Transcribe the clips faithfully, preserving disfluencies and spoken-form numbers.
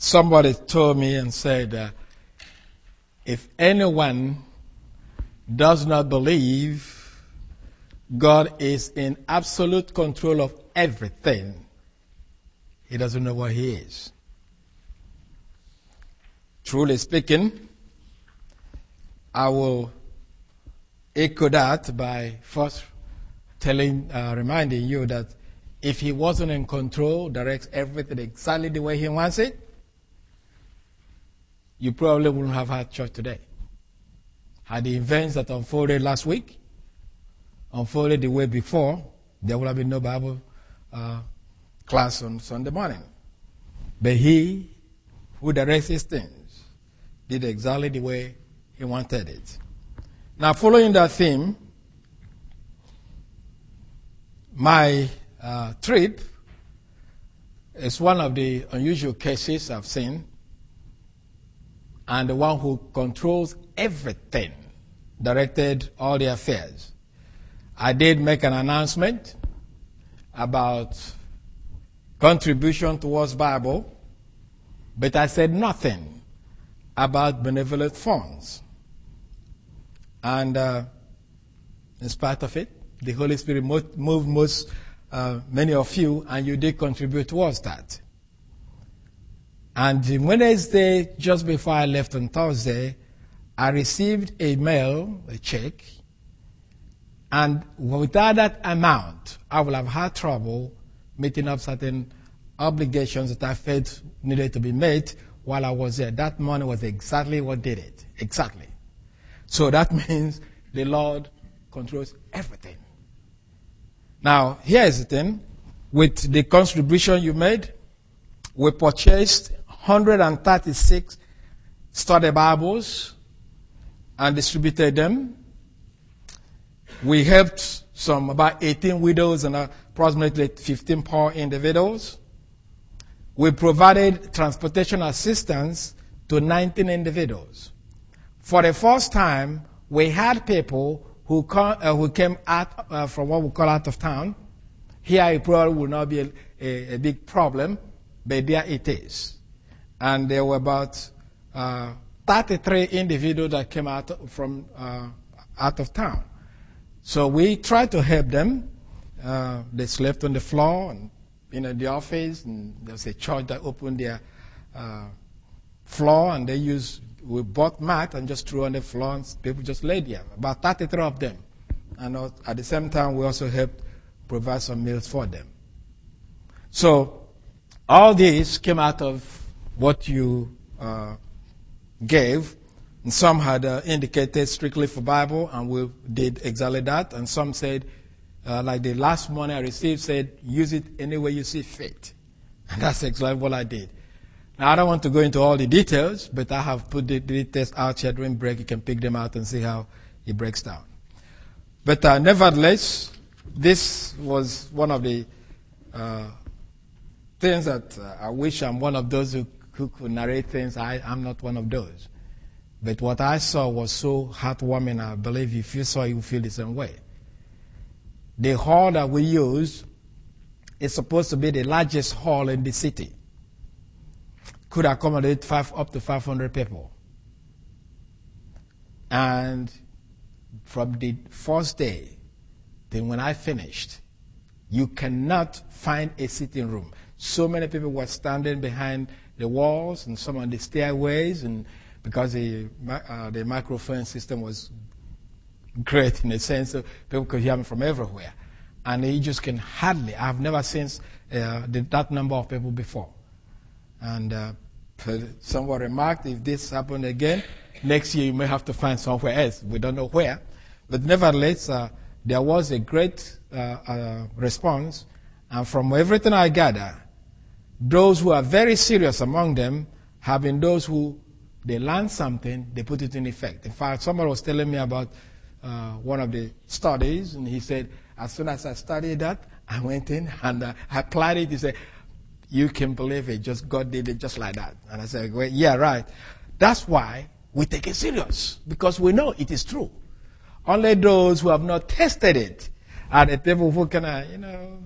somebody told me and said, uh, if anyone does not believe God is in absolute control of everything, he doesn't know what he is. Truly speaking, I will echo that by first telling, uh, reminding you that if he wasn't in control, directs everything exactly the way he wants it, you probably wouldn't have had church today. Had the events that unfolded last week unfolded the way before, there would have been no Bible uh, class on Sunday morning. But he who directs his things did exactly the way he wanted it. Now, following that theme, my uh, trip is one of the unusual cases I've seen, and the one who controls everything, directed all the affairs. I did make an announcement about contribution towards Bible, but I said nothing about benevolent funds. And uh, in spite of it, the Holy Spirit moved most, uh, many of you, and you did contribute towards that. And Wednesday, just before I left on Thursday, I received a mail, a check, and without that amount, I would have had trouble meeting up certain obligations that I felt needed to be met while I was there. That money was exactly what did it. Exactly. So that means the Lord controls everything. Now, here's the thing. With the contribution you made, we purchased one hundred thirty-six study Bibles and distributed them. We helped some about eighteen widows and approximately fifteen poor individuals. We provided transportation assistance to nineteen individuals. For the first time, we had people who, come, uh, who came out uh, from what we call out of town. Here it probably will not be a, a, a big problem, but there it is. And there were about uh, thirty-three individuals that came out from uh, out of town. So we tried to help them. Uh, they slept on the floor and you know, the office, and there was a church that opened their uh, floor, and they used, we bought mat and just threw on the floor, and people just laid there. About thirty-three of them. And at the same time, we also helped provide some meals for them. So all this came out of what you uh, gave. And some had uh, indicated strictly for Bible, and we did exactly that. And some said, uh, like the last money I received said, use it any way you see fit. And that's exactly what I did. Now, I don't want to go into all the details, but I have put the details out here during break. You can pick them out and see how it breaks down. But uh, nevertheless, this was one of the uh, things that uh, I wish I'm one of those who, who could narrate things. I, I'm not one of those. But what I saw was so heartwarming. I believe if you saw it, you feel the same way. The hall that we use is supposed to be the largest hall in the city. Could accommodate five, up to five hundred people. And from the first day, then when I finished, you cannot find a sitting room. So many people were standing behind the walls and some on the stairways, and because the uh, the microphone system was great in a sense, so people could hear me from everywhere. And you just can hardly, I've never seen uh, the, that number of people before. And uh, someone remarked, if this happened again, next year you may have to find somewhere else. We don't know where. But nevertheless, uh, there was a great uh, uh, response. And from everything I gather, those who are very serious among them have been those who, they learn something, they put it in effect. In fact, somebody was telling me about uh, one of the studies, and he said, as soon as I studied that, I went in and uh, I applied it. He said, you can believe it, just God did it just like that. And I said, well, yeah, right. That's why we take it serious, because we know it is true. Only those who have not tested it are the people who can, uh, you know,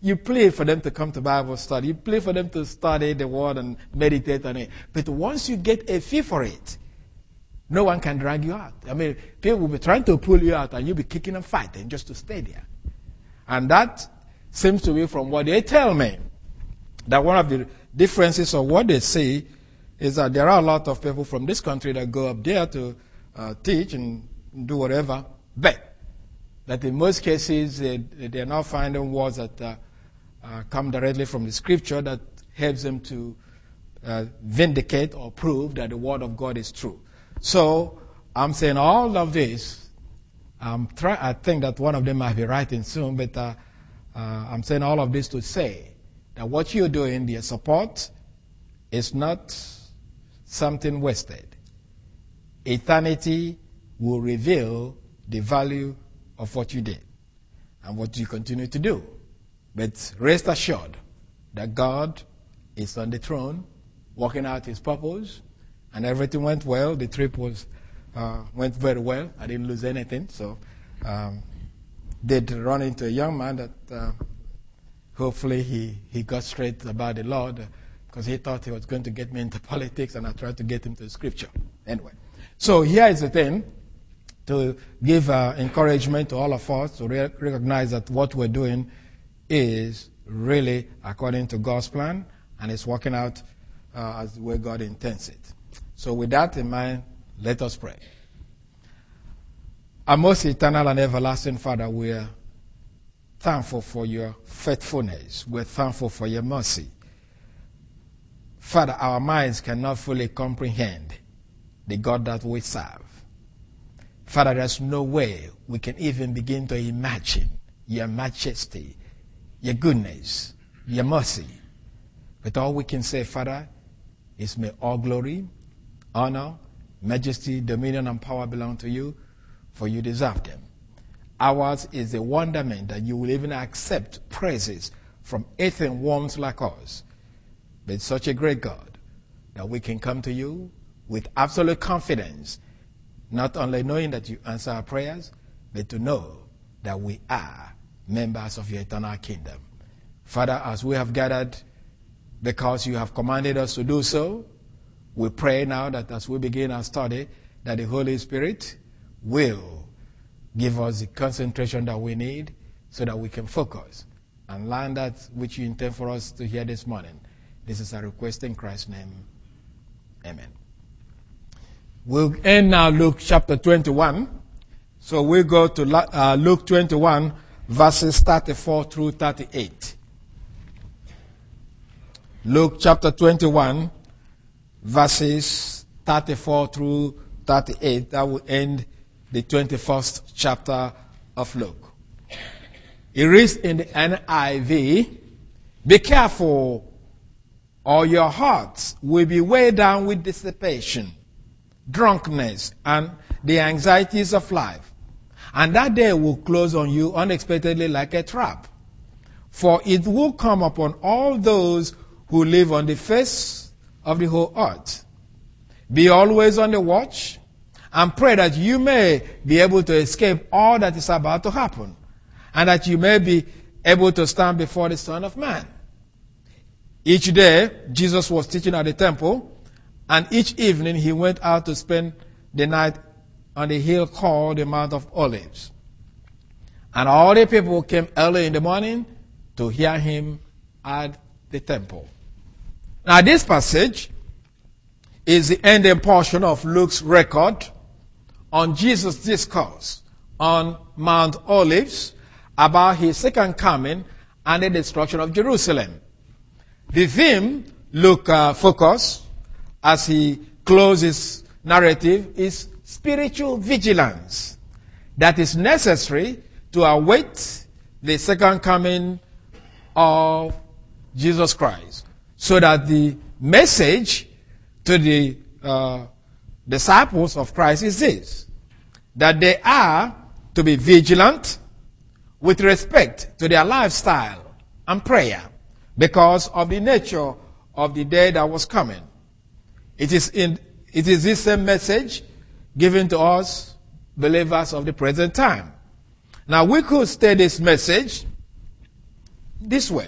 You plead for them to come to Bible study. You plead for them to study the Word and meditate on it. But once you get a feel for it, no one can drag you out. I mean, people will be trying to pull you out and you'll be kicking and fighting just to stay there. And that seems to be from what they tell me. That one of the differences of what they say is that there are a lot of people from this country that go up there to uh, teach and do whatever, but that in most cases they, they are not finding words that uh, uh, come directly from the scripture that helps them to uh, vindicate or prove that the word of God is true. So I'm saying all of this. I'm try, I think that one of them might be writing soon, but uh, uh, I'm saying all of this to say that what you're doing, the support, is not something wasted. Eternity will reveal the value of what you did and what you continue to do. But rest assured that God is on the throne, working out his purpose, and everything went well. The trip was uh, went very well. I didn't lose anything. So um, did run into a young man that uh, hopefully he, he got straight about the Lord, because he thought he was going to get me into politics, and I tried to get him to scripture. Anyway, so here is the thing, to give uh, encouragement to all of us to re- recognize that what we're doing is really according to God's plan, and it's working out uh, as the way God intends it. So with that in mind, let us pray. Our most eternal and everlasting Father, we are thankful for your faithfulness. We're thankful for your mercy. Father, our minds cannot fully comprehend the God that we serve. Father, there's no way we can even begin to imagine your majesty, your goodness, your mercy. But all we can say, Father, is may all glory, honor, majesty, dominion, and power belong to you, for you deserve them. Ours is the wonderment that you will even accept praises from earthen worms like us. But such a great God that we can come to you with absolute confidence, not only knowing that you answer our prayers, but to know that we are members of your eternal kingdom. Father, as we have gathered because you have commanded us to do so, we pray now that as we begin our study, that the Holy Spirit will give us the concentration that we need so that we can focus and learn that which you intend for us to hear this morning. This is our request in Christ's name. Amen. We'll end now Luke chapter twenty-one. So we'll go to uh, Luke twenty-one, verses thirty-four through thirty-eight. Luke chapter twenty-one, verses thirty-four through thirty-eight. That will end the twenty-first chapter of Luke. It reads in the N I V, "Be careful, or your hearts will be weighed down with dissipation, drunkenness, and the anxieties of life. And that day will close on you unexpectedly like a trap. For it will come upon all those who live on the face of the whole earth. Be always on the watch, and pray that you may be able to escape all that is about to happen, and that you may be able to stand before the Son of Man." Each day, Jesus was teaching at the temple, and each evening he went out to spend the night on the hill called the Mount of Olives. And all the people came early in the morning to hear him at the temple. Now, this passage is the ending portion of Luke's record on Jesus' discourse on Mount Olives about his second coming and the destruction of Jerusalem. The theme Luke uh, focus as he closes narrative is spiritual vigilance that is necessary to await the second coming of Jesus Christ, so that the message to the uh, disciples of Christ is this: that they are to be vigilant with respect to their lifestyle and prayer, because of the nature of the day that was coming. It is in it is this same message given to us believers of the present time. Now, we could state this message this way.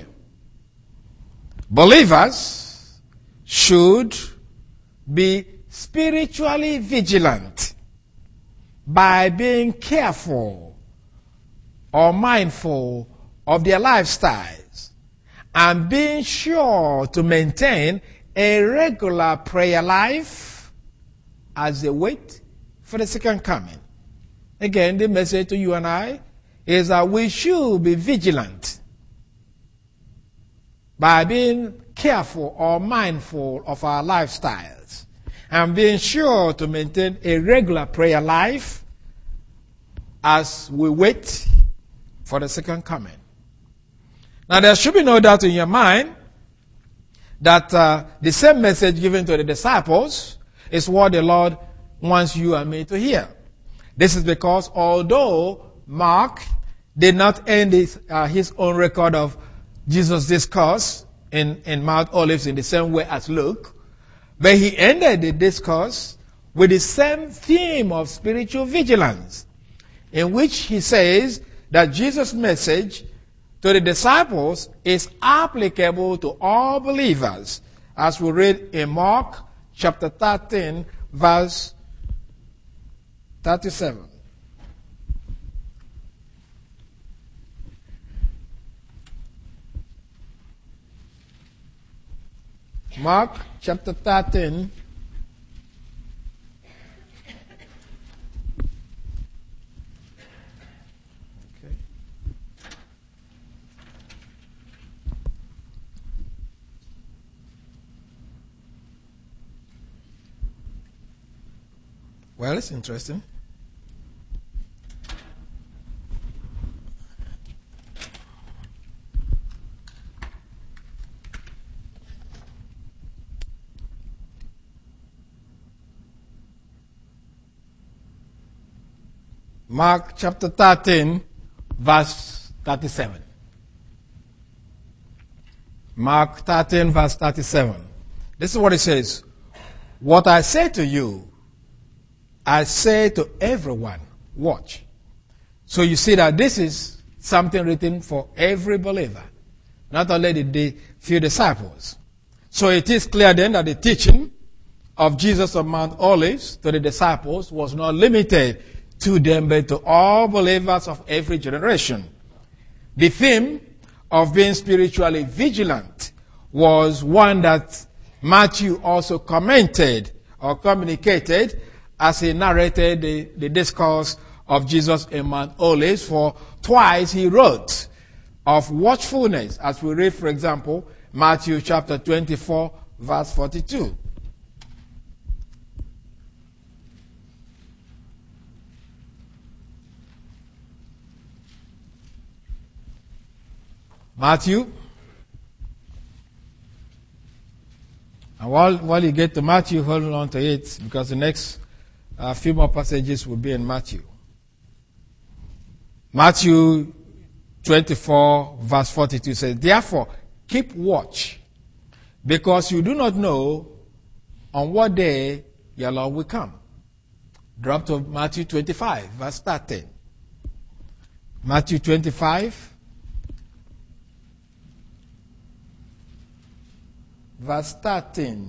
Believers should be spiritually vigilant by being careful or mindful of their lifestyles and being sure to maintain a regular prayer life as they wait for the second coming. Again, the message to you and I is that we should be vigilant by being careful or mindful of our lifestyles and being sure to maintain a regular prayer life as we wait for the second coming. Now, there should be no doubt in your mind that uh, the same message given to the disciples is what the Lord wants you and me to hear. This is because although Mark did not end his, uh, his own record of Jesus' discourse in, in Mount Olives in the same way as Luke, but he ended the discourse with the same theme of spiritual vigilance, in which he says that Jesus' message to the disciples is applicable to all believers, as we read in Mark chapter thirteen, verse thirty-seven. Mark chapter thirteen, okay. Well, it's interesting. Mark chapter thirteen, verse thirty-seven. Mark thirteen, verse thirty-seven. This is what it says. What I say to you, I say to everyone, watch. So you see that this is something written for every believer, not only the few disciples. So it is clear then that the teaching of Jesus on Mount Olives to the disciples was not limited to them, but to all believers of every generation. The theme of being spiritually vigilant was one that Matthew also commented or communicated as he narrated the, the discourse of Jesus in Mount Olives, for twice he wrote of watchfulness, as we read, for example, Matthew chapter twenty-four, verse forty-two. Matthew. And while, while you get to Matthew, hold on to it, because the next uh, few more passages will be in Matthew. Matthew twenty-four, verse forty-two says, therefore, keep watch, because you do not know on what day your Lord will come. Drop to Matthew twenty-five, verse thirteen. Matthew twenty-five, verse thirteen.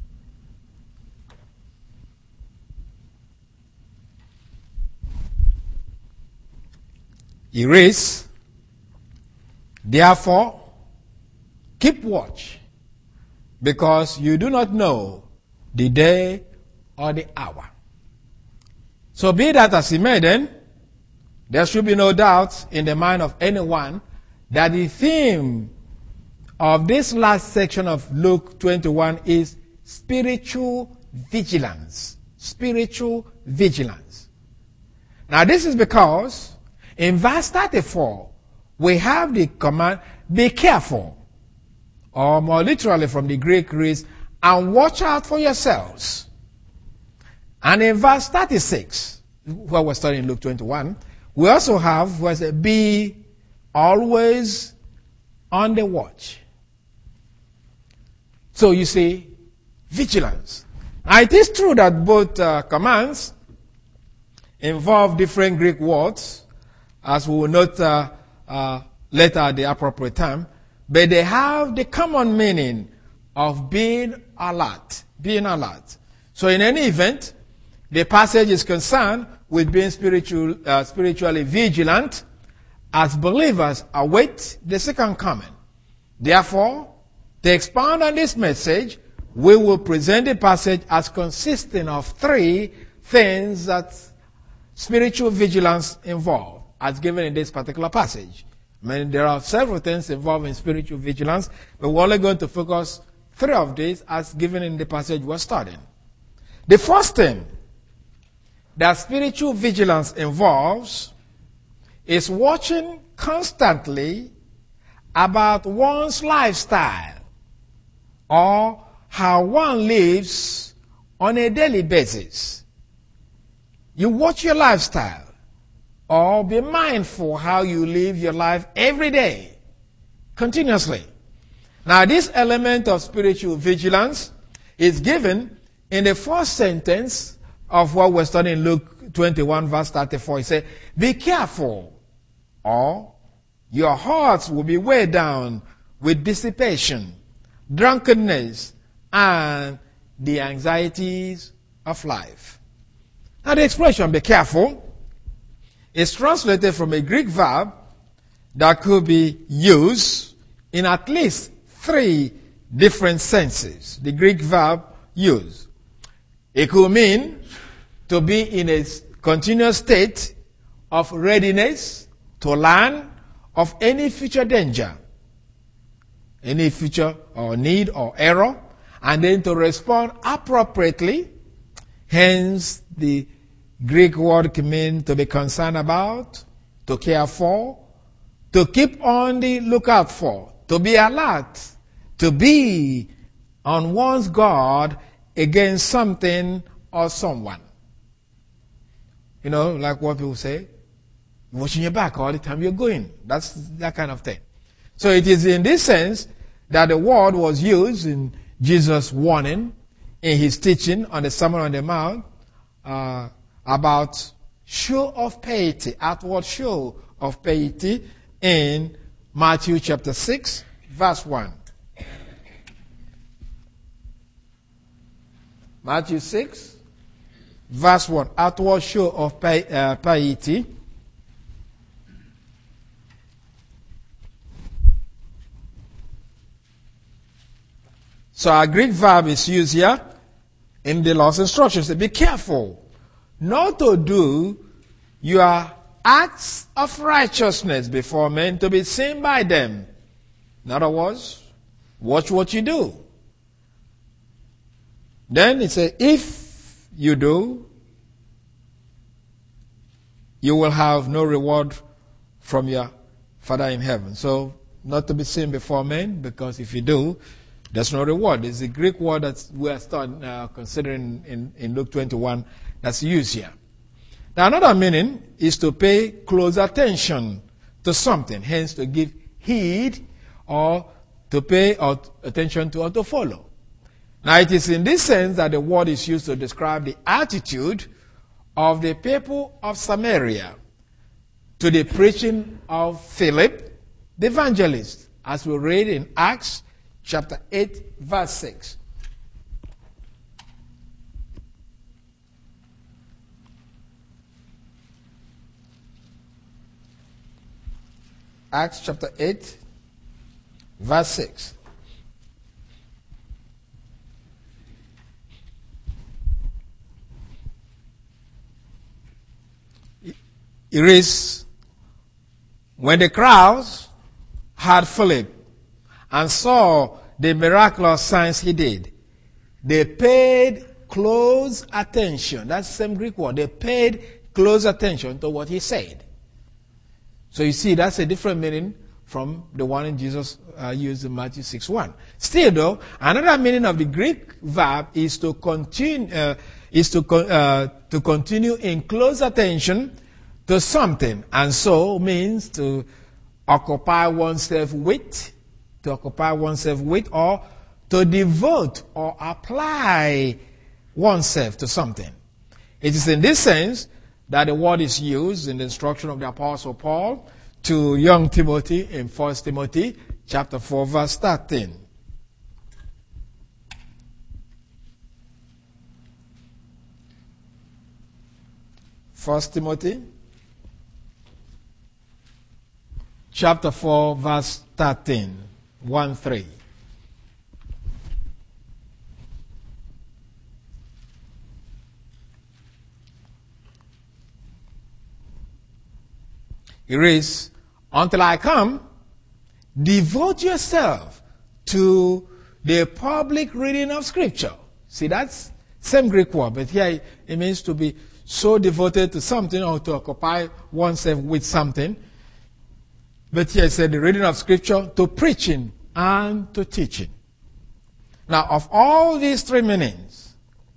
He reads, therefore, keep watch, because you do not know the day or the hour. So be that as it may then, there should be no doubt in the mind of anyone that the theme of this last section of Luke twenty-one is spiritual vigilance. Spiritual vigilance. Now this is because in verse thirty-four, we have the command, be careful, or more literally from the Greek reads, and watch out for yourselves. And in verse thirty-six, where we're studying Luke twenty-one, we also have where it says, be always on the watch. So you see, vigilance. Now it is true that both uh, commands involve different Greek words, as we will note uh, uh, later at the appropriate time. but they have the common meaning of being alert, being alert. So in any event, the passage is concerned with being spiritual, uh, spiritually vigilant as believers await the second coming. Therefore, to expound on this message, we will present the passage as consisting of three things that spiritual vigilance involves, as given in this particular passage. I mean, there are several things involved in spiritual vigilance, but we're only going to focus three of these as given in the passage we're studying. The first thing that spiritual vigilance involves is watching constantly about one's lifestyle or how one lives on a daily basis. You watch your lifestyle or be mindful how you live your life every day, continuously. Now, this element of spiritual vigilance is given in the first sentence of what we're studying in Luke twenty-one, verse thirty-four. He said, be careful, or your hearts will be weighed down with dissipation, drunkenness, and the anxieties of life. Now, the expression, be careful, is translated from a Greek verb that could be used in at least three different senses. The Greek verb used. It could mean to be in a continuous state of readiness to learn of any future danger, any future or need or error, and then to respond appropriately. Hence, the Greek word can mean to be concerned about, to care for, to keep on the lookout for, to be alert, to be on one's guard against something or someone. You know, like what people say, watching your back all the time you're going. That's that kind of thing. So it is in this sense that the word was used in Jesus' warning in his teaching on the Sermon on the Mount uh, about show of piety, outward show of piety in Matthew chapter six, verse one. Matthew six, verse one, outward show of pi- uh, piety. So our Greek verb is used here in the Lord's instructions. Be careful not to do your acts of righteousness before men to be seen by them. In other words, watch what you do. Then it says, if you do, you will have no reward from your Father in heaven. So, not to be seen before men, because if you do, there's no reward. It's the Greek word that we are starting, uh, considering in, in Luke twenty-one that's used here. Now, another meaning is to pay close attention to something, hence to give heed or to pay attention to or to follow. Now, it is in this sense that the word is used to describe the attitude of the people of Samaria to the preaching of Philip, the evangelist, as we read in Acts chapter eight, verse six. Acts chapter eight, verse six. It reads, when the crowds heard Philip and saw the miraculous signs he did, they paid close attention. That's the same Greek word. They paid close attention to what he said. So you see, that's a different meaning from the one in Jesus uh, used in Matthew six one. Still, though, another meaning of the Greek verb is to continue, uh, is to con- uh, to continue in close attention to something, and so means to occupy oneself with, to occupy oneself with, or to devote or apply oneself to something. It is in this sense that the word is used in the instruction of the Apostle Paul to young Timothy in First Timothy chapter four, verse thirteen. First Timothy chapter four, verse thirteen. one, three. It reads, until I come, devote yourself to the public reading of Scripture. See, that's same Greek word, but here it means to be so devoted to something or to occupy oneself with something. But here it said the reading of Scripture, to preaching and to teaching. Now, of all these three meanings,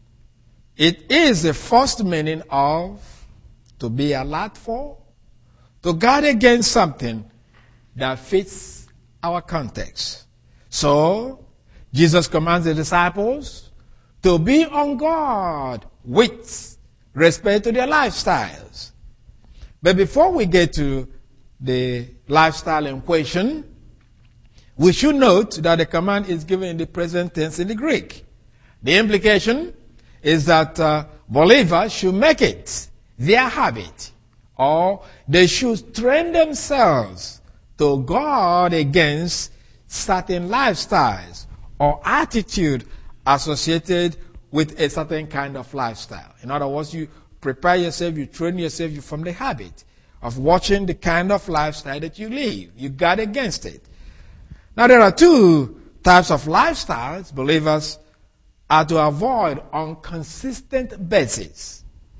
it is the first meaning of to be alert for, to guard against something that fits our context. So, Jesus commands the disciples to be on guard with respect to their lifestyles. But before we get to the lifestyle in question, we should note that the command is given in the present tense in the Greek. The implication is that uh, believers should make it their habit, or they should train themselves to guard against certain lifestyles or attitude associated with a certain kind of lifestyle. In other words, you prepare yourself, you train yourself you from the habit of watching the kind of lifestyle that you live. You guard against it. Now, there are two types of lifestyles believers are to avoid on consistent basis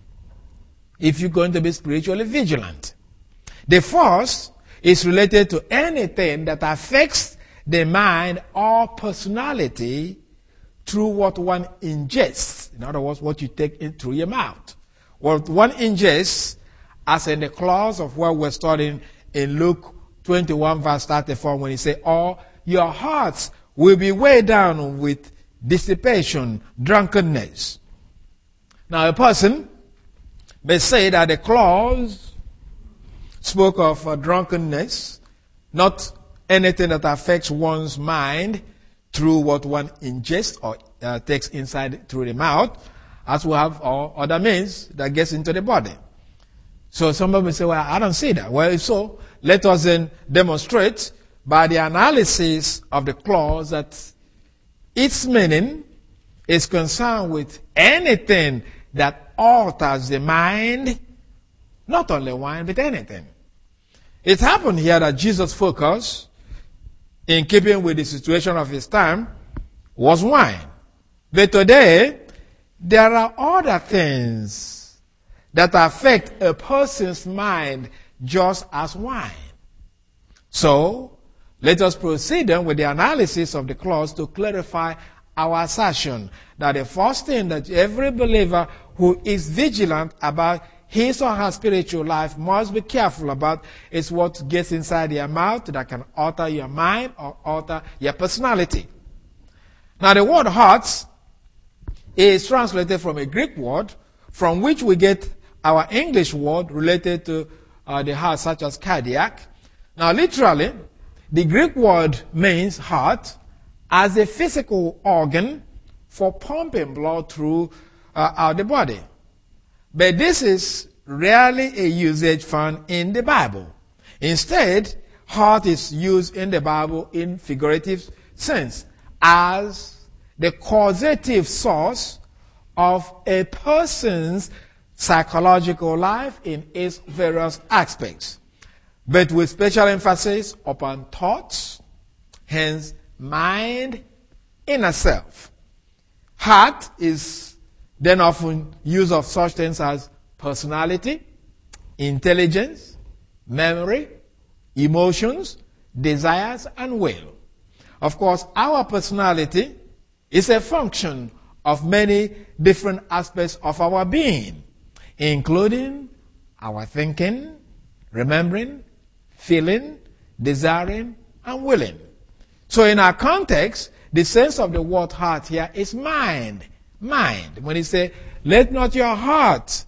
if you're going to be spiritually vigilant. The first is related to anything that affects the mind or personality through what one ingests. In other words, what you take in through your mouth. What one ingests, as in the clause of what we're studying in Luke twenty-one, verse thirty-four, when he says, "All your hearts will be weighed down with dissipation, drunkenness." Now, a person may say that the clause spoke of uh, drunkenness, not anything that affects one's mind through what one ingests or uh, takes inside through the mouth, as we have all other means that gets into the body. So somebody may say, well, I don't see that. Well, if so, let us then demonstrate by the analysis of the clause that its meaning is concerned with anything that alters the mind, not only wine, but anything. It happened here that Jesus' focus, in keeping with the situation of his time, was wine. But today, there are other things that affect a person's mind just as wine. So, let us proceed then with the analysis of the clause to clarify our assertion that the first thing that every believer who is vigilant about his or her spiritual life must be careful about is what gets inside your mouth that can alter your mind or alter your personality. Now, the word heart is translated from a Greek word from which we get our English word related to uh, the heart, such as cardiac. Now, literally, the Greek word means heart as a physical organ for pumping blood through uh, out the body. But this is rarely a usage found in the Bible. Instead, heart is used in the Bible in figurative sense as the causative source of a person's psychological life in its various aspects, but with special emphasis upon thoughts, hence mind, inner self. Heart is then often used of such things as personality, intelligence, memory, emotions, desires, and will. Of course, our personality is a function of many different aspects of our being, including our thinking, remembering, feeling, desiring, and willing. So in our context, the sense of the word heart here is mind. Mind. When he says, let not your heart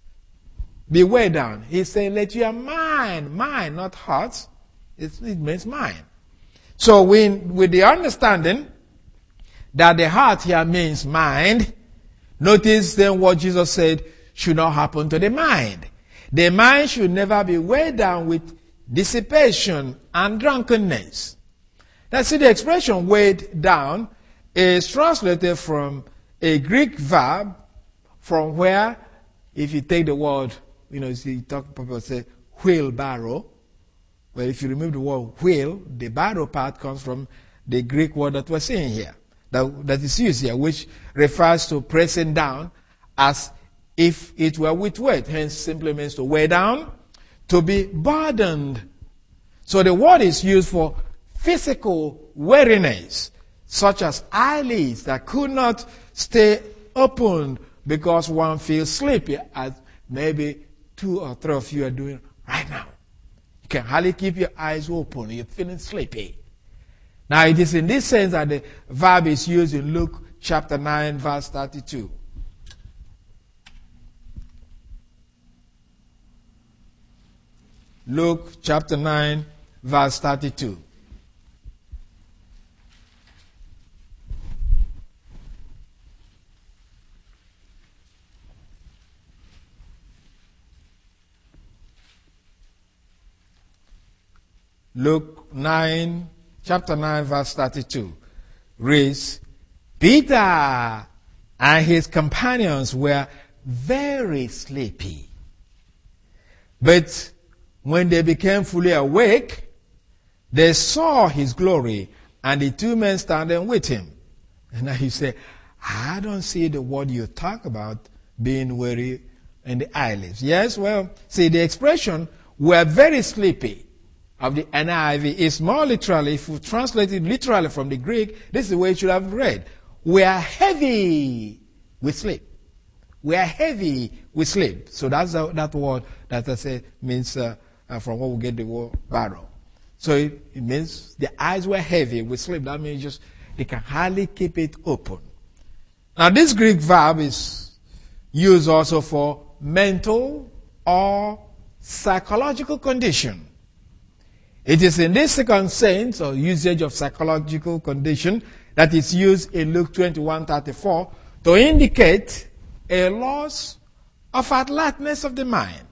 be weighed down, he says, let your mind, mind, not heart, it, it means mind. So we, with the understanding that the heart here means mind, notice then what Jesus said should not happen to the mind. The mind should never be weighed down with dissipation and drunkenness. Now see, the expression weighed down is translated from a Greek verb from where, if you take the word, you know, see, talk, people say wheelbarrow. Well, if you remove the word wheel, the barrow part comes from the Greek word that we're seeing here, that, that is used here, which refers to pressing down as if it were with weight. Hence, simply means to weigh down, to be burdened. So the word is used for physical weariness, such as eyelids that could not stay open because one feels sleepy, as maybe two or three of you are doing right now. You can hardly keep your eyes open. You're feeling sleepy. Now, it is in this sense that the verb is used in Luke chapter nine, verse thirty-two. Luke chapter nine, verse thirty-two. Luke nine, chapter nine, verse thirty-two reads, Peter and his companions were very sleepy. But when they became fully awake, they saw his glory and the two men standing with him. And now you say, I don't see the word you talk about being weary in the eyelids. Yes, well, see, the expression, we're very sleepy, of the N I V is more literally, if you translate it literally from the Greek, this is the way it should have read. We are heavy with sleep. We are heavy with sleep. So that's uh, that word that I say means uh, uh, from what we get the word barrow. So it, it means the eyes were heavy with sleep. That means just they can hardly keep it open. Now this Greek verb is used also for mental or psychological condition. It is in this second sense or usage of psychological condition that is used in Luke twenty-one thirty-four to indicate a loss of alertness of the mind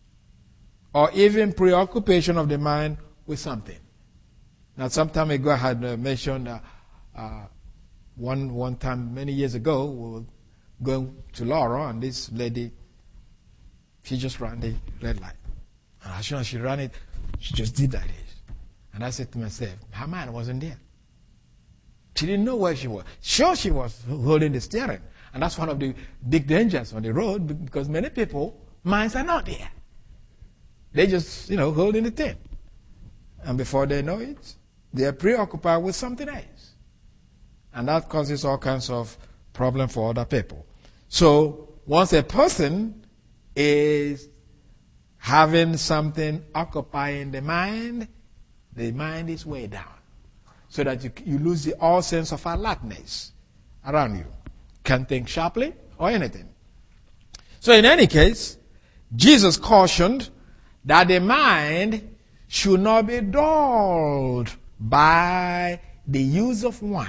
or even preoccupation of the mind with something. Now, some time ago I had uh, mentioned uh, uh, one one time many years ago we were going to Laura and this lady, she just ran the red light. And as soon as she ran it, she just did that. And I said to myself, her mind wasn't there. She didn't know where she was. Sure, she was holding the steering. And that's one of the big dangers on the road because many people, minds are not there. They just, you know, holding the thing. And before they know it, they are preoccupied with something else. And that causes all kinds of problems for other people. So once a person is having something occupying the mind, the mind is way down. So that you, you lose the all sense of alertness around you. Can't think sharply or anything. So in any case, Jesus cautioned that the mind should not be dulled by the use of wine.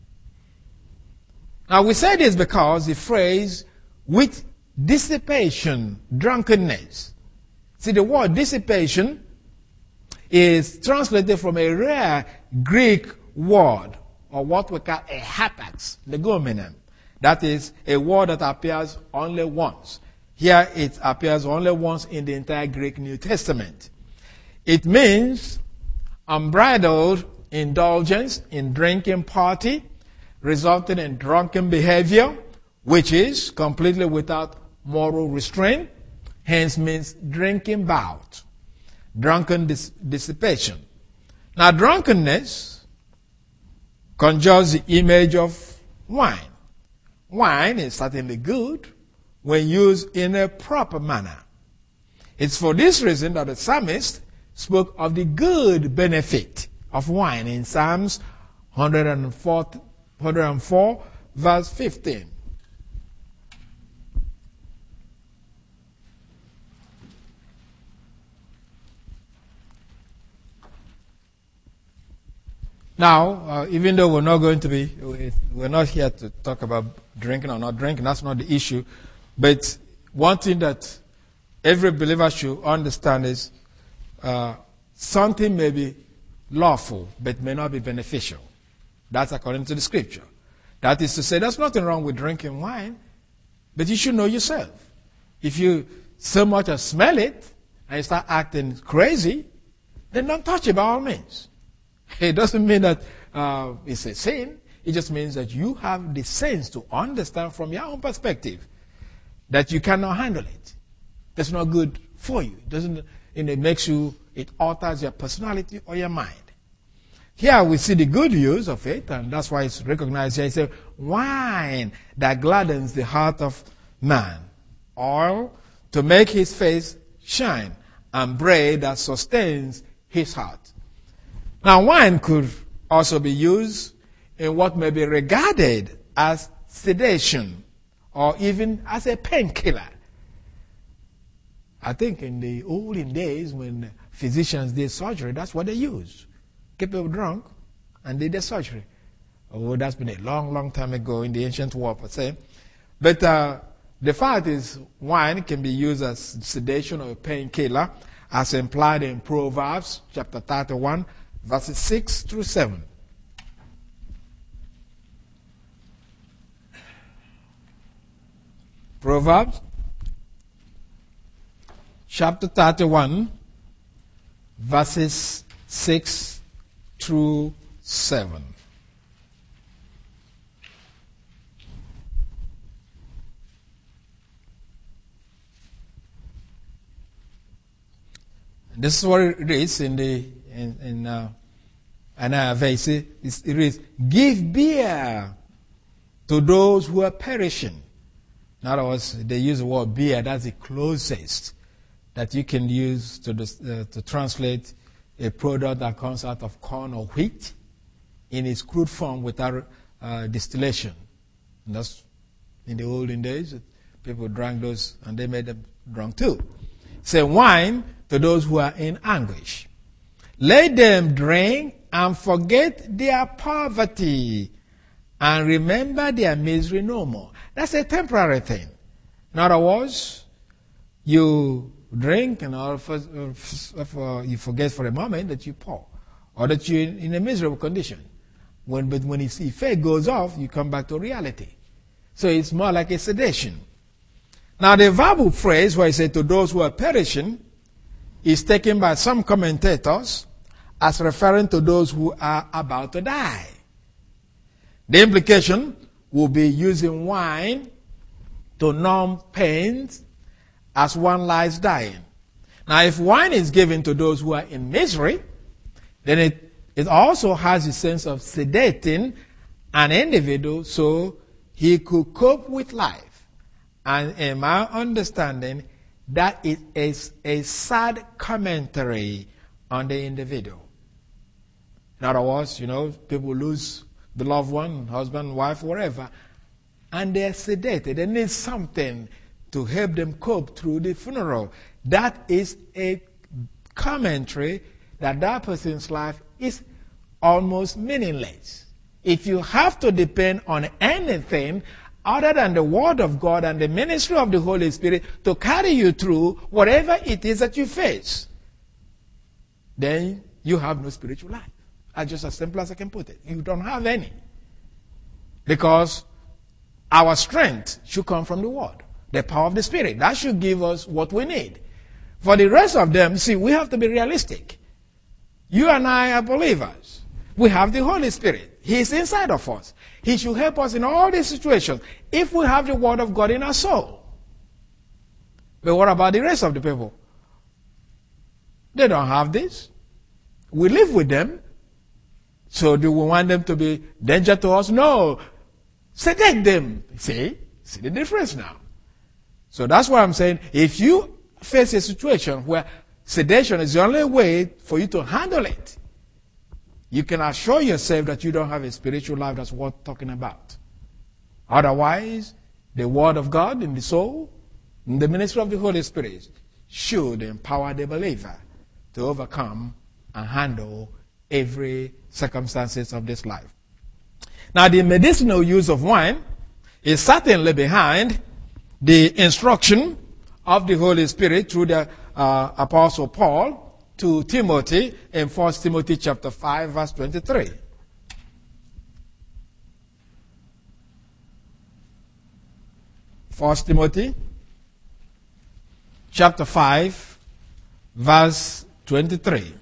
Now we say this because the phrase with dissipation, drunkenness. See, the word dissipation is translated from a rare Greek word, or what we call a hapax legomenon. That is a word that appears only once. Here it appears only once in the entire Greek New Testament. It means unbridled indulgence in drinking party, resulting in drunken behavior, which is completely without moral restraint, hence means drinking bout. Drunken dis- dissipation. Now, drunkenness conjures the image of wine. Wine is certainly good when used in a proper manner. It's for this reason that the psalmist spoke of the good benefit of wine in Psalms one hundred four, one hundred four verse fifteen. Now, uh, even though we're not going to be, we're not here to talk about drinking or not drinking, that's not the issue. But one thing that every believer should understand is uh, something may be lawful, but may not be beneficial. That's according to the scripture. That is to say, there's nothing wrong with drinking wine, but you should know yourself. If you so much as smell it and you start acting crazy, then don't touch it by all means. It doesn't mean that uh, it's a sin. It just means that you have the sense to understand from your own perspective that you cannot handle it. That's not good for you. It doesn't. And it makes you. It alters your personality or your mind. Here we see the good use of it, and that's why it's recognized here. It says, wine that gladdens the heart of man, oil to make his face shine, and bread that sustains his heart. Now, wine could also be used in what may be regarded as sedation or even as a painkiller. I think in the olden days when physicians did surgery, that's what they used. Keep people drunk and did the surgery. Oh, that's been a long, long time ago in the ancient world, per se. But uh, the fact is, wine can be used as sedation or a painkiller, as implied in Proverbs chapter thirty-one, verses six through seven. Proverbs chapter thirty-one, verses six through seven. This is what it is in the in, in uh, Anna Vase. It reads, "Give beer to those who are perishing." In other words, they use the word beer. That's the closest that you can use to uh, to translate a product that comes out of corn or wheat in its crude form without uh, distillation. And that's in the olden days. People drank those and they made them drunk too. Say wine to those who are in anguish. Let them drink and forget their poverty and remember their misery no more. That's a temporary thing. In other words, you drink and all for, for, you forget for a moment that you're poor or that you're in a miserable condition. When, but when its effect goes off, you come back to reality. So it's more like a sedation. Now the verbal phrase where it says to those who are perishing is taken by some commentators as referring to those who are about to die. The implication will be using wine to numb pains as one lies dying. Now, if wine is given to those who are in misery, then it, it also has a sense of sedating an individual so he could cope with life. And in my understanding, that is a sad commentary on the individual. In other words, you know, people lose the loved one, husband, wife, whatever, and they're sedated. They need something to help them cope through the funeral. That is a commentary that that person's life is almost meaningless. If you have to depend on anything other than the Word of God and the ministry of the Holy Spirit to carry you through whatever it is that you face, then you have no spiritual life. That's just as simple as I can put it. You don't have any. Because our strength should come from the Word, the power of the Spirit. That should give us what we need. For the rest of them, see, we have to be realistic. You and I are believers. We have the Holy Spirit. He is inside of us. He should help us in all these situations if we have the Word of God in our soul. But what about the rest of the people? They don't have this. We live with them. So do we want them to be danger to us? No. Sedate them. See? See the difference now. So that's why I'm saying, if you face a situation where sedation is the only way for you to handle it, you can assure yourself that you don't have a spiritual life that's worth talking about. Otherwise, the Word of God in the soul, in the ministry of the Holy Spirit, should empower the believer to overcome and handle every circumstances of this life. Now, the medicinal use of wine is certainly behind the instruction of the Holy Spirit through the uh, Apostle Paul to Timothy in First Timothy chapter five, verse twenty-three. First Timothy chapter five, verse twenty-three.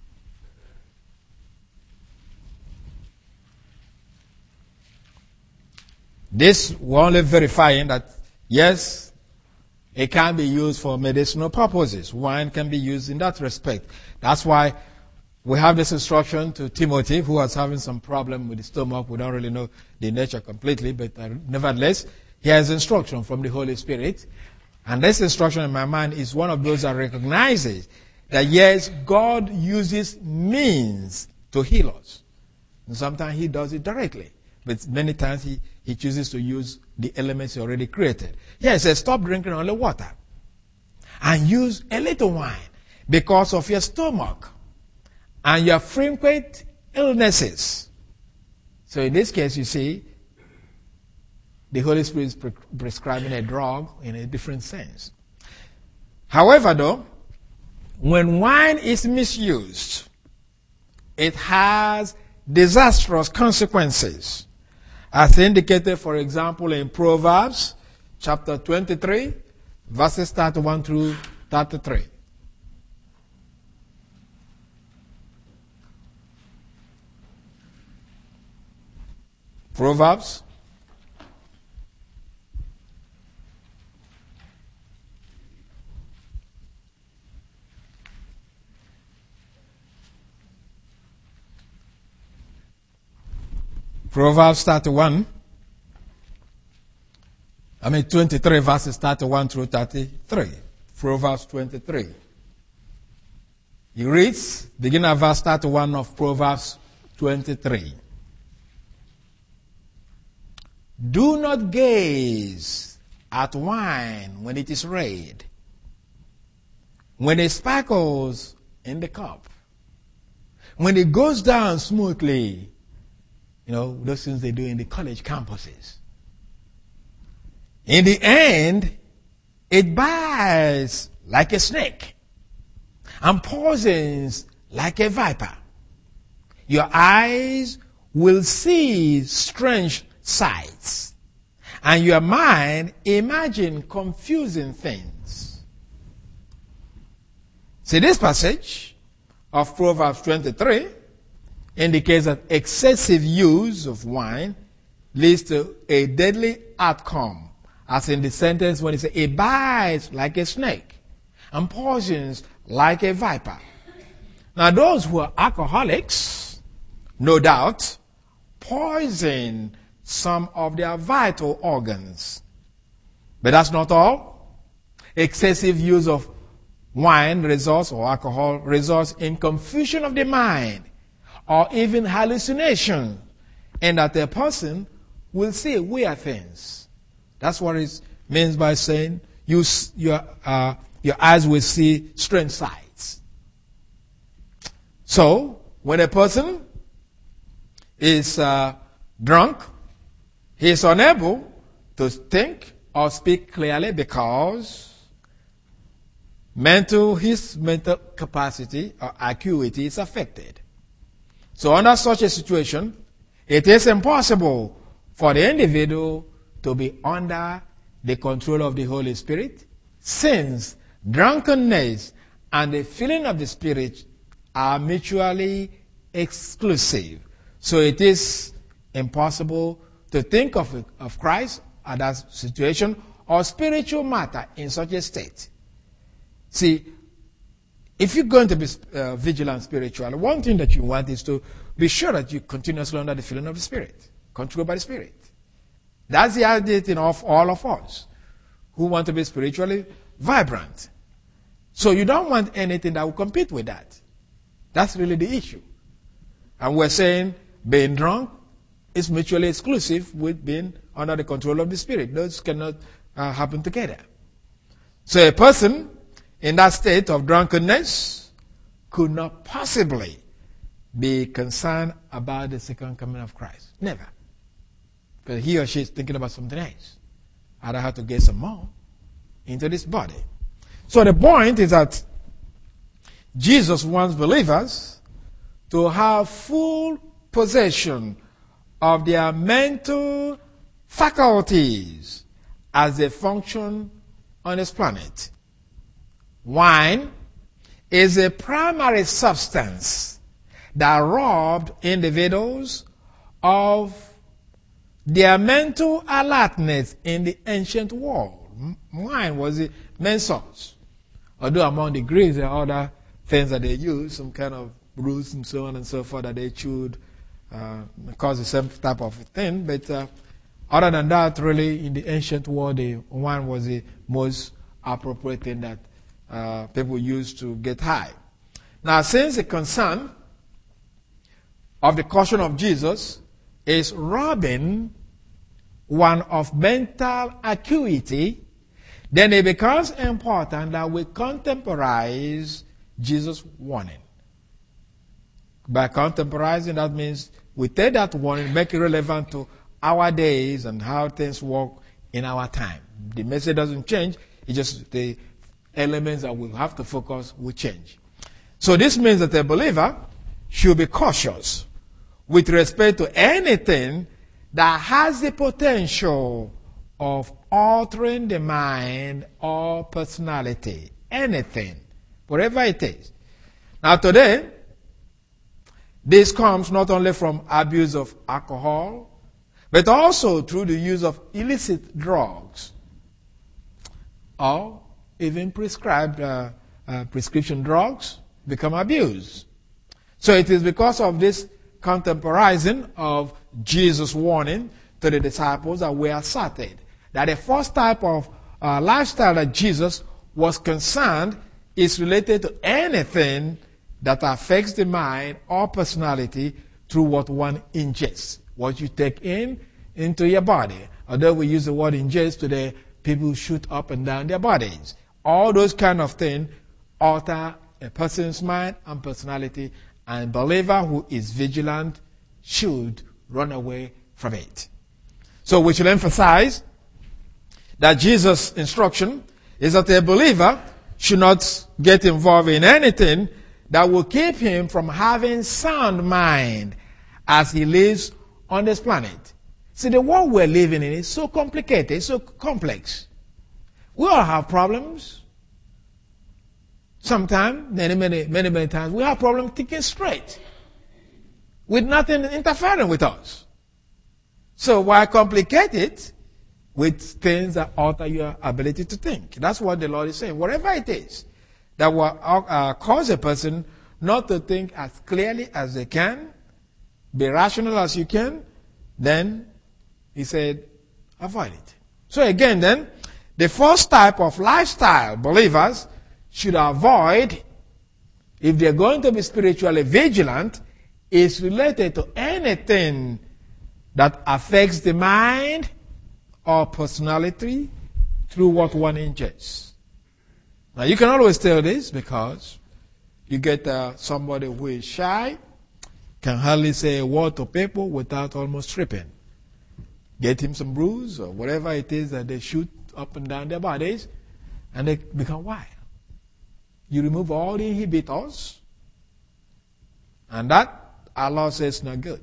This we're only verifying that, yes, it can be used for medicinal purposes. Wine can be used in that respect. That's why we have this instruction to Timothy, who was having some problem with the stomach. We don't really know the nature completely, but uh, nevertheless, he has instruction from the Holy Spirit. And this instruction in my mind is one of those that recognizes that, yes, God uses means to heal us. And sometimes he does it directly. But many times he, he chooses to use the elements he already created. Here he says, stop drinking only water and use a little wine because of your stomach and your frequent illnesses. So in this case, you see, the Holy Spirit is pre- prescribing a drug in a different sense. However, though, when wine is misused, it has disastrous consequences. As indicated, for example, in Proverbs chapter twenty-three, verses thirty-one through thirty-three. Proverbs Proverbs thirty-one, I mean twenty-three, verses thirty-one through thirty-three. Proverbs twenty-three. He reads, beginning at verse thirty-one of Proverbs twenty-three. Do not gaze at wine when it is red, when it sparkles in the cup, when it goes down smoothly. You know, those things they do in the college campuses. In the end, it bites like a snake and poisons like a viper. Your eyes will see strange sights, and your mind imagine confusing things. See, this passage of Proverbs twenty-three indicates that excessive use of wine leads to a deadly outcome, as in the sentence when it says, it bites like a snake and poisons like a viper. Now, those who are alcoholics, no doubt, poison some of their vital organs. But that's not all. Excessive use of wine results, or alcohol results in confusion of the mind, or even hallucination, and that a person will see weird things. That's what it means by saying you, your, uh, your eyes will see strange sights. So, when a person is uh, drunk, he is unable to think or speak clearly because mental, his mental capacity or acuity is affected. So under such a situation, it is impossible for the individual to be under the control of the Holy Spirit, since drunkenness and the filling of the Spirit are mutually exclusive. So it is impossible to think of, of Christ at that situation or spiritual matter in such a state. See, if you're going to be uh, vigilant spiritually, one thing that you want is to be sure that you continuously under the filling of the Spirit, controlled by the Spirit. That's the idea of all of us who want to be spiritually vibrant. So you don't want anything that will compete with that. That's really the issue. And we're saying being drunk is mutually exclusive with being under the control of the Spirit. Those cannot uh, happen together. So a person in that state of drunkenness could not possibly be concerned about the second coming of Christ. Never. Because he or she is thinking about something else. I don't have to get some more into this body. So the point is that Jesus wants believers to have full possession of their mental faculties as they function on this planet. Wine is a primary substance that robbed individuals of their mental alertness in the ancient world. Wine was the main source. Although among the Greeks there are other things that they used, some kind of roots and so on and so forth that they chewed, uh, cause the same type of thing. But uh, other than that, really, in the ancient world, the wine was the most appropriate thing that uh, people used to get high. Now, since the concern of the caution of Jesus is robbing one of mental acuity, then it becomes important that we contemporize Jesus' warning. By contemporizing, that means we take that warning, make it relevant to our days and how things work in our time. The message doesn't change, it's just the elements that we have to focus will change. So this means that a believer should be cautious with respect to anything that has the potential of altering the mind or personality. Anything, whatever it is. Now today, this comes not only from abuse of alcohol, but also through the use of illicit drugs or even prescribed uh, uh, prescription drugs become abused. So it is because of this contemporizing of Jesus' warning to the disciples that we are asserted that the first type of uh, lifestyle that Jesus was concerned is related to anything that affects the mind or personality through what one ingests, what you take in into your body. Although we use the word ingest today, people shoot up and down their bodies. All those kind of things alter a person's mind and personality, and a believer who is vigilant should run away from it. So we should emphasize that Jesus' instruction is that a believer should not get involved in anything that will keep him from having sound mind as he lives on this planet. See, the world we're living in is so complicated, so complex. We all have problems. Sometimes, many, many, many, many times, we have problems thinking straight with nothing interfering with us. So why complicate it with things that alter your ability to think? That's what the Lord is saying. Whatever it is that will uh, cause a person not to think as clearly as they can, be rational as you can, then he said, avoid it. So again then, the first type of lifestyle believers should avoid, if they're going to be spiritually vigilant, is related to anything that affects the mind or personality through what one ingests. Now you can always tell this because you get uh, somebody who is shy, can hardly say a word to people without almost tripping. Get him some bruise or whatever it is that they shoot up and down their bodies, and they become wild. You remove all the inhibitors, and that, Allah says, not good.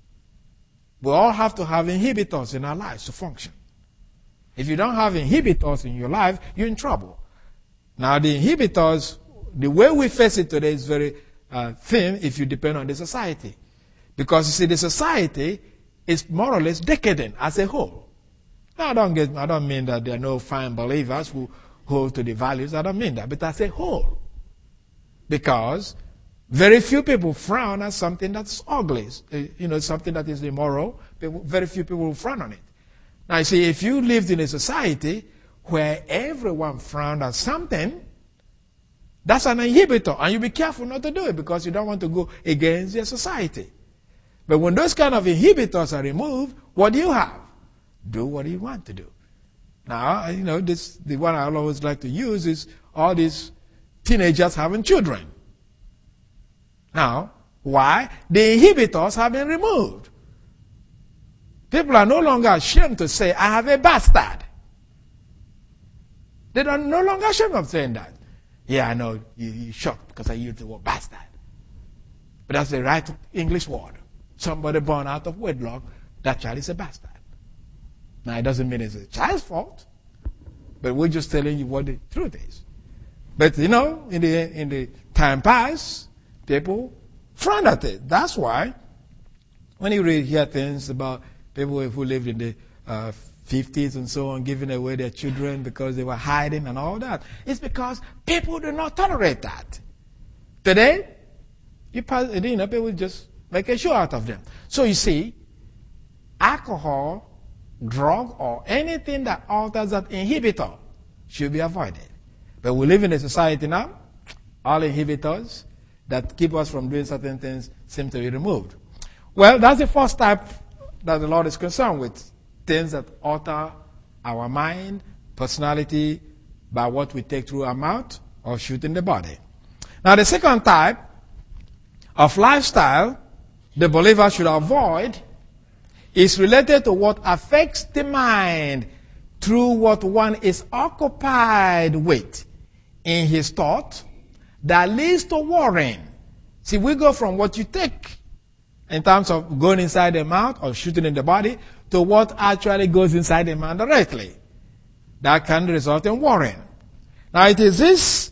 We all have to have inhibitors in our lives to function. If you don't have inhibitors in your life, you're in trouble. Now, the inhibitors, the way we face it today is very uh, thin if you depend on the society. Because, you see, the society is more or less decadent as a whole. Now, I don't, get, I don't mean that there are no fine believers who hold to the values. I don't mean that. But as a whole. Because very few people frown at something that's ugly. You know, something that is immoral. Very few people will frown on it. Now, you see, if you lived in a society where everyone frowned at something, that's an inhibitor. And you be careful not to do it because you don't want to go against your society. But when those kind of inhibitors are removed, what do you have? Do what you want to do. Now, you know, this the one I always like to use is all these teenagers having children. Now, Why? The inhibitors have been removed. People are no longer ashamed to say, I have a bastard. They are no longer ashamed of saying that. Yeah, I know, you, you're shocked because I used the word bastard. But that's the right English word. Somebody born out of wedlock, that child is a bastard. Now, it doesn't mean it's a child's fault, but we're just telling you what the truth is. But, you know, in the, in the time past, people frowned at it. That's why, when you read hear things about people who lived in the uh, fifties and so on, giving away their children because they were hiding and all that, it's because people do not tolerate that. Today, you, pass, you know, people just make a show out of them. So you see, alcohol, drug, or anything that alters that inhibitor should be avoided. But we live in a society now, all inhibitors that keep us from doing certain things seem to be removed. Well, that's the first type that the Lord is concerned with, things that alter our mind, personality, by what we take through our mouth or shoot in the body. Now, the second type of lifestyle the believer should avoid is related to what affects the mind through what one is occupied with in his thought that leads to worrying. See, we go from what you take in terms of going inside the mouth or shooting in the body to what actually goes inside the mind directly. That can result in worrying. Now, it is this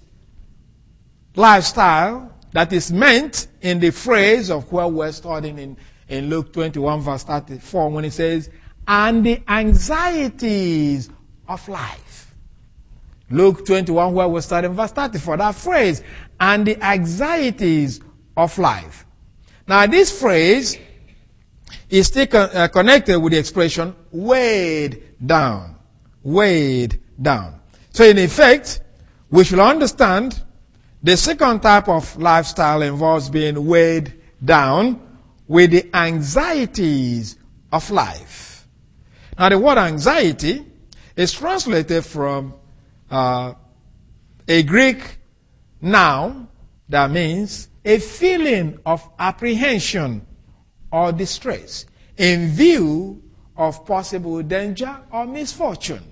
lifestyle that is meant in the phrase of where we're studying in, in Luke twenty-one verse thirty-four when it says, and the anxieties of life. Luke twenty-one where we're studying verse thirty-four, that phrase, and the anxieties of life. Now this phrase is still con- uh, connected with the expression weighed down. Weighed down. So in effect, we should understand the second type of lifestyle involves being weighed down with the anxieties of life. Now the word anxiety is translated from uh, a Greek noun that means a feeling of apprehension or distress in view of possible danger or misfortune.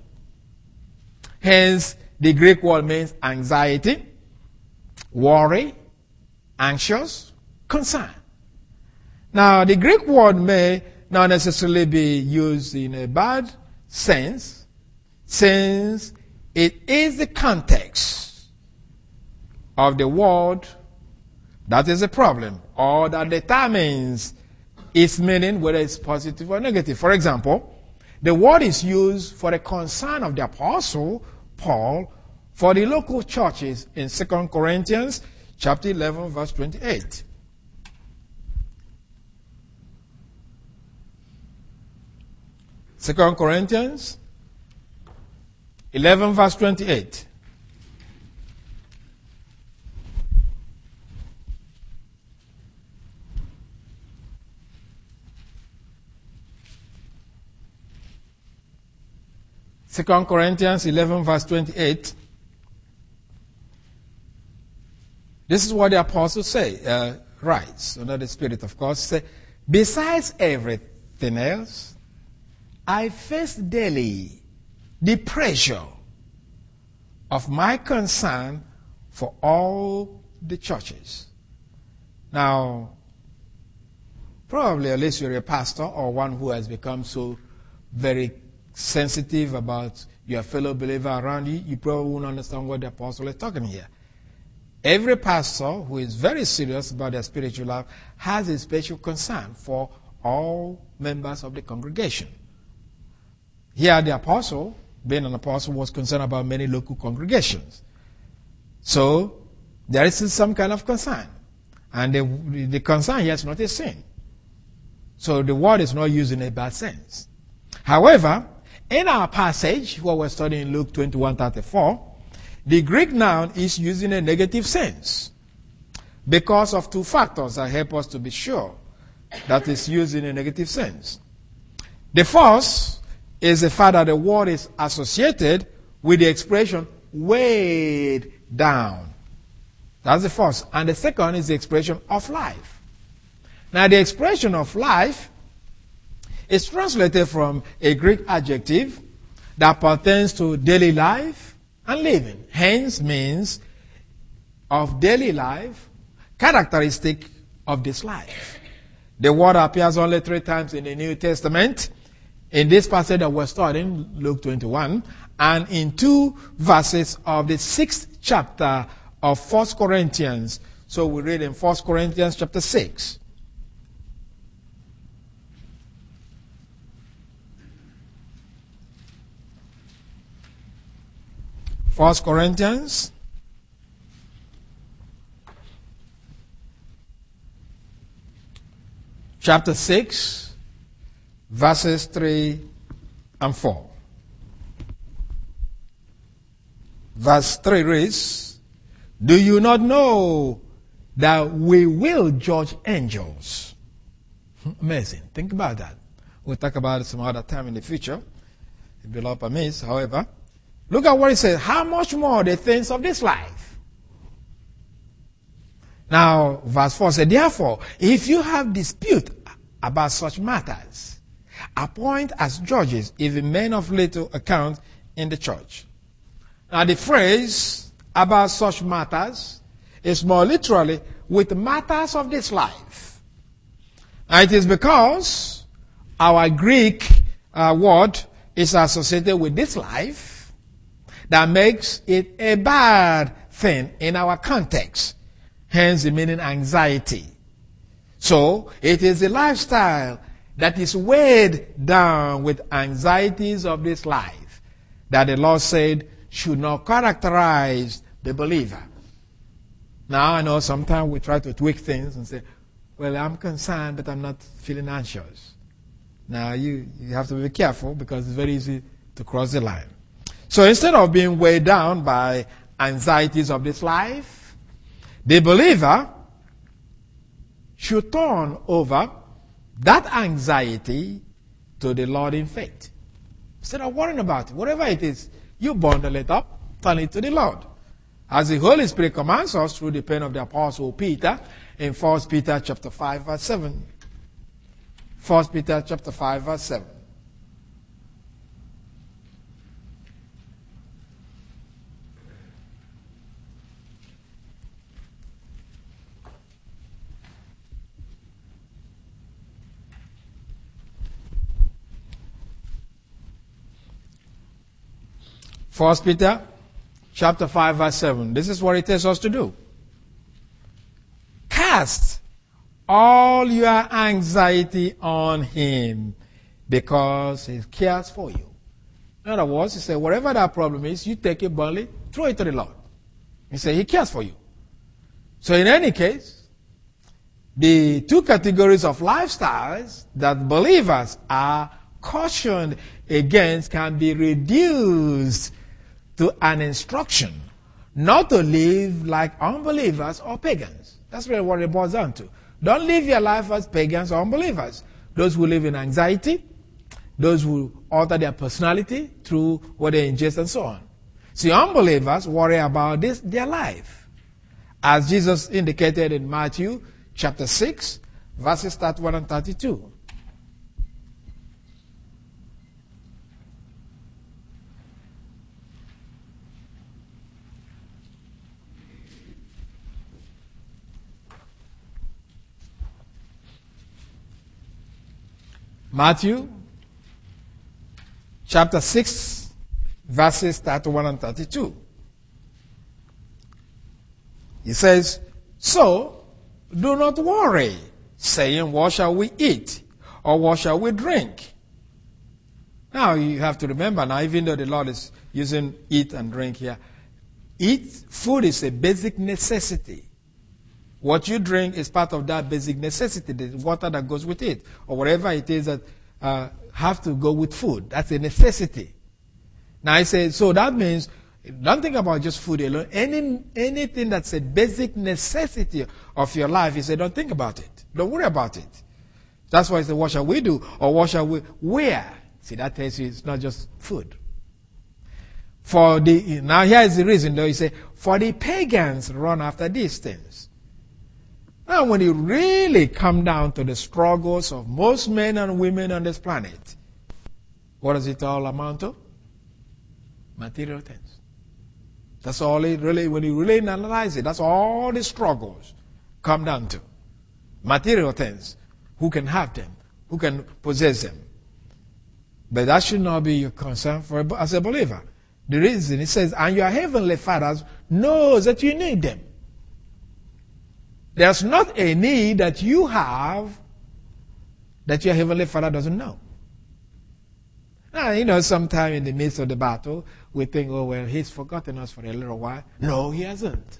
Hence, the Greek word means anxiety, worry, anxious, concern. Now, the Greek word may not necessarily be used in a bad sense, since it is the context of the word that is a problem, or that determines its meaning, whether it's positive or negative. For example, the word is used for the concern of the apostle Paul for the local churches in Second Corinthians chapter eleven, verse twenty-eight. Second Corinthians eleven, verse twenty-eight. Second Corinthians eleven, verse twenty-eight. This is what the apostle say, uh, writes, under the Spirit, of course. Say, besides everything else, I face daily the pressure of my concern for all the churches. Now, probably, unless you're a pastor or one who has become so very sensitive about your fellow believer around you, you probably won't understand what the apostle is talking here. Every pastor who is very serious about their spiritual life has a special concern for all members of the congregation. Here, the apostle, being an apostle, was concerned about many local congregations. So, there is some kind of concern. And the, the concern here is not a sin. So, the word is not used in a bad sense. However, in our passage, what we're studying Luke twenty-one thirty-four, the Greek noun is used in a negative sense because of two factors that help us to be sure that it's used in a negative sense. The first is the fact that the word is associated with the expression weighed down. That's the first. And the second is the expression of life. Now, the expression of life is translated from a Greek adjective that pertains to daily life and living. Hence means of daily life, characteristic of this life. The word appears only three times in the New Testament. In this passage that we're studying, Luke twenty-one, and in two verses of the sixth chapter of First Corinthians. So we read in First Corinthians chapter six. First Corinthians chapter six, verses three and four. Verse three reads, "Do you not know that we will judge angels?" Amazing. Think about that. We'll talk about it some other time in the future. If the Lord permits, however. Look at what it says. How much more the things of this life? Now, verse four says, "Therefore, if you have dispute about such matters, appoint as judges even men of little account in the church." Now, the phrase "about such matters" is more literally with matters of this life. And it is because our Greek uh, word is associated with this life that makes it a bad thing in our context. Hence the meaning anxiety. So it is a lifestyle that is weighed down with anxieties of this life that the Lord said should not characterize the believer. Now I know sometimes we try to tweak things and say, well, I'm concerned, but I'm not feeling anxious. Now you, you have to be careful because it's very easy to cross the line. So instead of being weighed down by anxieties of this life, the believer should turn over that anxiety to the Lord in faith. Instead of worrying about it, whatever it is, you bundle it up, turn it to the Lord. As the Holy Spirit commands us through the pen of the Apostle Peter in First Peter chapter five verse seven. First Peter chapter five verse seven. First Peter chapter five verse seven. This is what it tells us to do. Cast all your anxiety on him because he cares for you. In other words, he said, whatever that problem is, you take it boldly, throw it to the Lord. He said, he cares for you. So in any case, the two categories of lifestyles that believers are cautioned against can be reduced to an instruction not to live like unbelievers or pagans. That's really what it boils down to. Don't live your life as pagans or unbelievers. Those who live in anxiety, those who alter their personality through what they ingest and so on. See, unbelievers worry about this, their life. As Jesus indicated in Matthew chapter six, verses thirty-one and thirty-two. Matthew chapter six, verses thirty-one and thirty-two. He says, "So do not worry, saying, what shall we eat? Or what shall we drink?" Now you have to remember now, even though the Lord is using eat and drink here, eat, food is a basic necessity. What you drink is part of that basic necessity, the water that goes with it, or whatever it is that uh, have to go with food. That's a necessity. Now I say, so that means, don't think about just food alone. Any anything that's a basic necessity of your life, you say, don't think about it. Don't worry about it. That's why I say, what shall we do? Or what shall we wear? See, that tells you it's not just food. For the now here is the reason though, you say, for the pagans run after these things. Now, when you really come down to the struggles of most men and women on this planet, what does it all amount to? Material things. That's all it really, when you really analyze it, that's all the struggles come down to. Material things. Who can have them? Who can possess them? But that should not be your concern for as a believer. The reason it says, and your heavenly Father knows that you need them. There's not a need that you have that your heavenly Father doesn't know. Now, you know, sometime in the midst of the battle, we think, oh, well, he's forgotten us for a little while. No, he hasn't.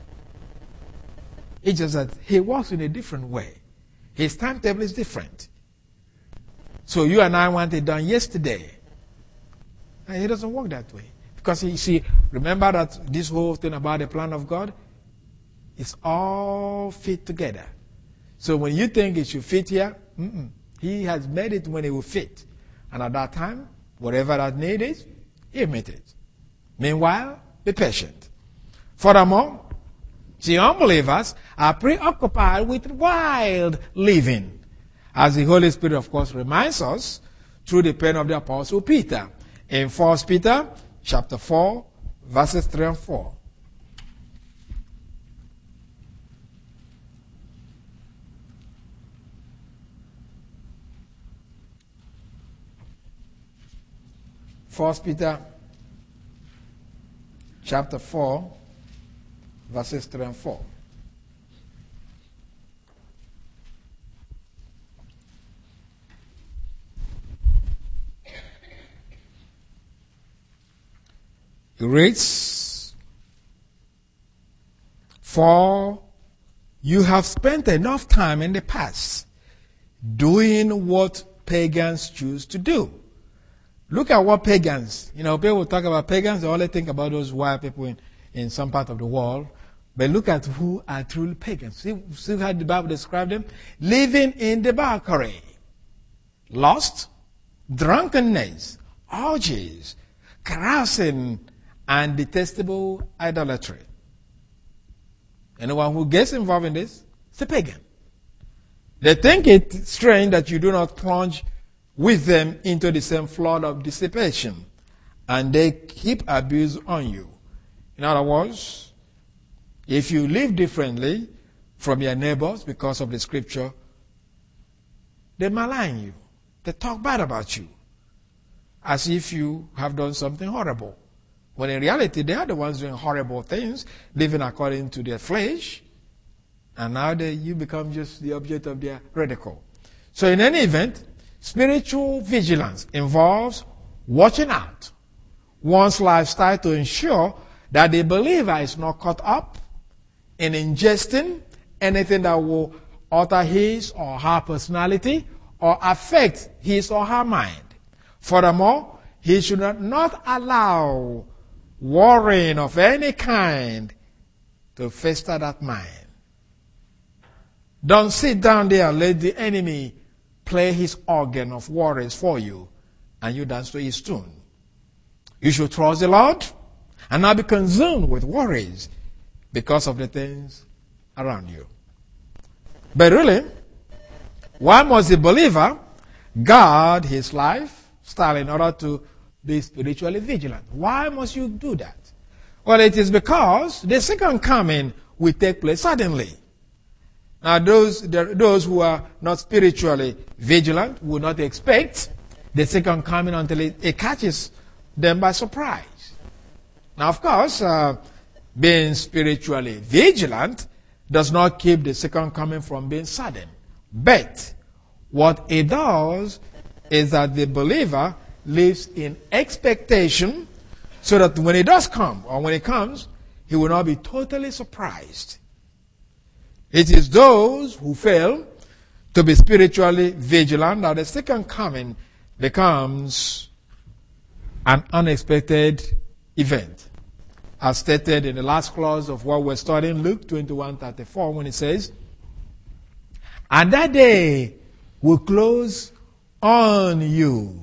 It's just that he works in a different way. His timetable is different. So you and I want it done yesterday. And he doesn't work that way. Because you see, remember that this whole thing about the plan of God, it's all fit together. So when you think it should fit here, mm-mm, he has made it when it will fit. And at that time, whatever that need is, he'll meet it. Meanwhile, be patient. Furthermore, the unbelievers are preoccupied with wild living. As the Holy Spirit, of course, reminds us through the pen of the Apostle Peter in First Peter chapter four, verses three and four. First Peter chapter four, verses three and four. It reads, for you have spent enough time in the past doing what pagans choose to do. Look at what pagans, you know, people talk about pagans, they only think about those wild people in, in some part of the world. But look at who are truly pagans. See, see how the Bible describes them? Living in debauchery, lust, drunkenness, orgies, carousing, and detestable idolatry. Anyone who gets involved in this is a pagan. They think it strange that you do not plunge with them into the same flood of dissipation, and they keep abuse on you. In other words, if you live differently from your neighbors because of the scripture, they malign you. They talk bad about you as if you have done something horrible. When in reality, they are the ones doing horrible things, living according to their flesh, and now they, you become just the object of their ridicule. So in any event, spiritual vigilance involves watching out one's lifestyle to ensure that the believer is not caught up in ingesting anything that will alter his or her personality or affect his or her mind. Furthermore, he should not, not allow worrying of any kind to fester that mind. Don't sit down there and let the enemy play his organ of worries for you and you dance to his tune. You should trust the Lord and not be consumed with worries because of the things around you. But really, why must the believer guard his lifestyle in order to be spiritually vigilant? Why must you do that? Well, it is because the second coming will take place suddenly. Now, those, those who are not spiritually vigilant will not expect the second coming until it, it catches them by surprise. Now, of course, uh, being spiritually vigilant does not keep the second coming from being sudden. But what it does is that the believer lives in expectation so that when it does come, or when it comes, he will not be totally surprised. It is those who fail to be spiritually vigilant that the second coming becomes an unexpected event. As stated in the last clause of what we're studying, Luke twenty-one thirty-four, when it says, and that day will close on you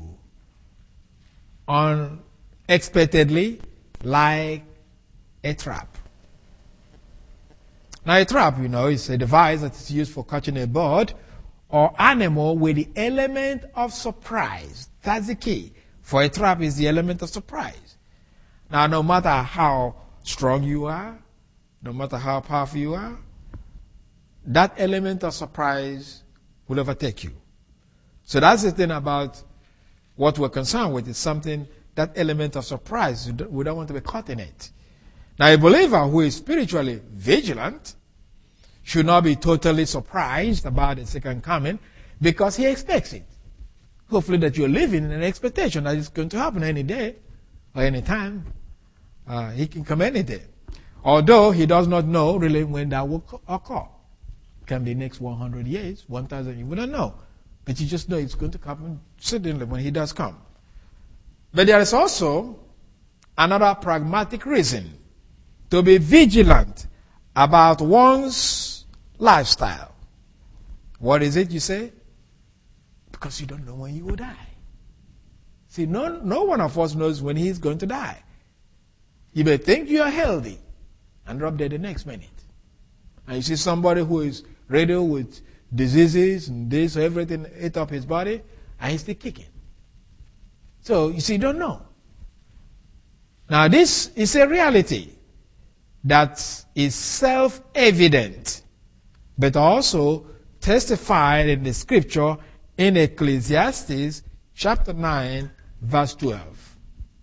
unexpectedly like a trap. Now a trap, you know, is a device that is used for catching a bird or animal with the element of surprise. That's the key. For a trap is the element of surprise. Now, no matter how strong you are, no matter how powerful you are, that element of surprise will overtake you. So that's the thing about what we're concerned with. Is something, that element of surprise. We don't want to be caught in it. Now, a believer who is spiritually vigilant should not be totally surprised about the second coming because he expects it. Hopefully that you're living in an expectation that it's going to happen any day or any time. Uh, he can come any day. Although he does not know really when that will occur. It can be next one hundred years, one thousand years. We don't know. But you just know it's going to happen suddenly when he does come. But there is also another pragmatic reason to be vigilant about one's lifestyle. What is it, you say? Because you don't know when you will die. See, no, no one of us knows when he's going to die. You may think you are healthy and drop dead the next minute. And you see somebody who is riddled with diseases and this, everything ate up his body, and he's still kicking. So, you see, you don't know. Now, this is a reality that is self-evident, but also testified in the scripture in Ecclesiastes chapter nine, verse twelve.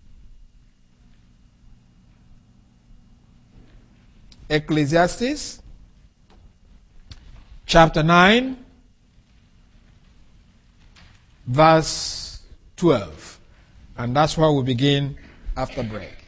Ecclesiastes chapter nine, verse twelve. And that's where we begin after break.